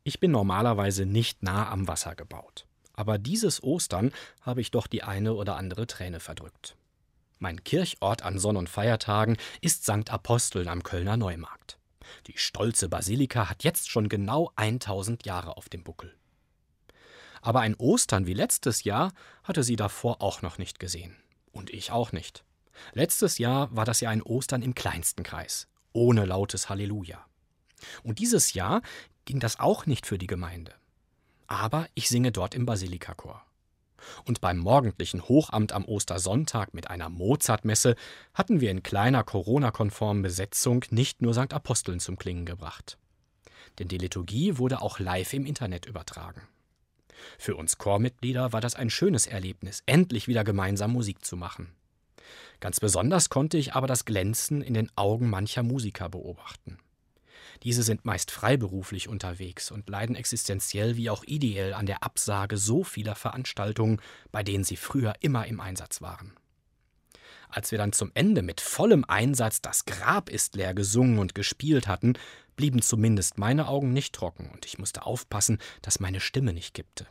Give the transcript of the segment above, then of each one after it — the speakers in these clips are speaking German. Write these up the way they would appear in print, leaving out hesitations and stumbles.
Ich bin normalerweise nicht nah am Wasser gebaut. Aber dieses Ostern habe ich doch die eine oder andere Träne verdrückt. Mein Kirchort an Sonn- und Feiertagen ist St. Aposteln am Kölner Neumarkt. Die stolze Basilika hat jetzt schon genau 1000 Jahre auf dem Buckel. Aber ein Ostern wie letztes Jahr hatte sie davor auch noch nicht gesehen. Und ich auch nicht. Letztes Jahr war das ja ein Ostern im kleinsten Kreis, ohne lautes Halleluja. Und dieses Jahr ging das auch nicht für die Gemeinde. Aber ich singe dort im Basilikachor. Und beim morgendlichen Hochamt am Ostersonntag mit einer Mozartmesse hatten wir in kleiner Corona-konformen Besetzung nicht nur St. Aposteln zum Klingen gebracht. Denn die Liturgie wurde auch live im Internet übertragen. Für uns Chormitglieder war das ein schönes Erlebnis, endlich wieder gemeinsam Musik zu machen. Ganz besonders konnte ich aber das Glänzen in den Augen mancher Musiker beobachten. Diese sind meist freiberuflich unterwegs und leiden existenziell wie auch ideell an der Absage so vieler Veranstaltungen, bei denen sie früher immer im Einsatz waren. Als wir dann zum Ende mit vollem Einsatz „Das Grab ist leer" gesungen und gespielt hatten, blieben zumindest meine Augen nicht trocken und ich musste aufpassen, dass meine Stimme nicht kippte.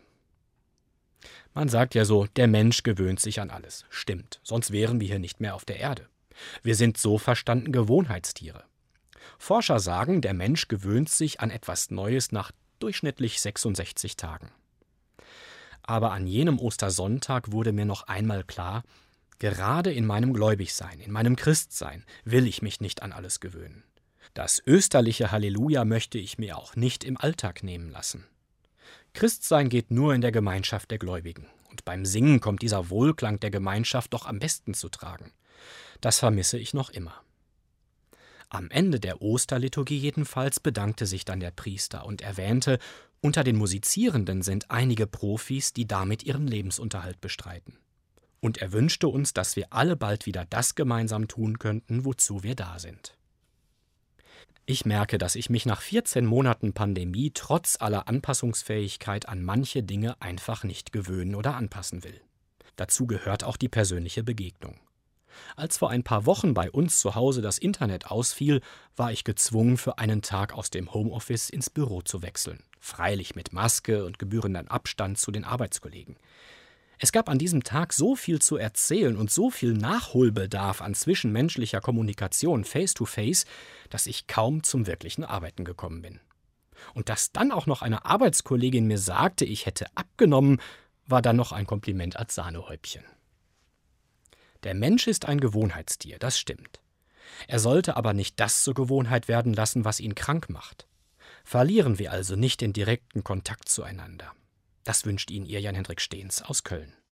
Man sagt ja so, der Mensch gewöhnt sich an alles. Stimmt, sonst wären wir hier nicht mehr auf der Erde. Wir sind so verstanden Gewohnheitstiere. Forscher sagen, der Mensch gewöhnt sich an etwas Neues nach durchschnittlich 66 Tagen. Aber an jenem Ostersonntag wurde mir noch einmal klar, gerade in meinem Gläubigsein, in meinem Christsein will ich mich nicht an alles gewöhnen. Das österliche Halleluja möchte ich mir auch nicht im Alltag nehmen lassen. Christsein geht nur in der Gemeinschaft der Gläubigen. Und beim Singen kommt dieser Wohlklang der Gemeinschaft doch am besten zu tragen. Das vermisse ich noch immer. Am Ende der Osterliturgie jedenfalls bedankte sich dann der Priester und erwähnte, unter den Musizierenden sind einige Profis, die damit ihren Lebensunterhalt bestreiten. Und er wünschte uns, dass wir alle bald wieder das gemeinsam tun könnten, wozu wir da sind. Ich merke, dass ich mich nach 14 Monaten Pandemie trotz aller Anpassungsfähigkeit an manche Dinge einfach nicht gewöhnen oder anpassen will. Dazu gehört auch die persönliche Begegnung. Als vor ein paar Wochen bei uns zu Hause das Internet ausfiel, war ich gezwungen, für einen Tag aus dem Homeoffice ins Büro zu wechseln. Freilich mit Maske und gebührendem Abstand zu den Arbeitskollegen. Es gab an diesem Tag so viel zu erzählen und so viel Nachholbedarf an zwischenmenschlicher Kommunikation face-to-face, dass ich kaum zum wirklichen Arbeiten gekommen bin. Und dass dann auch noch eine Arbeitskollegin mir sagte, ich hätte abgenommen, war dann noch ein Kompliment als Sahnehäubchen. Der Mensch ist ein Gewohnheitstier, das stimmt. Er sollte aber nicht das zur Gewohnheit werden lassen, was ihn krank macht. Verlieren wir also nicht den direkten Kontakt zueinander. Das wünscht Ihnen Ihr Jan-Hendrik Stehns aus Köln.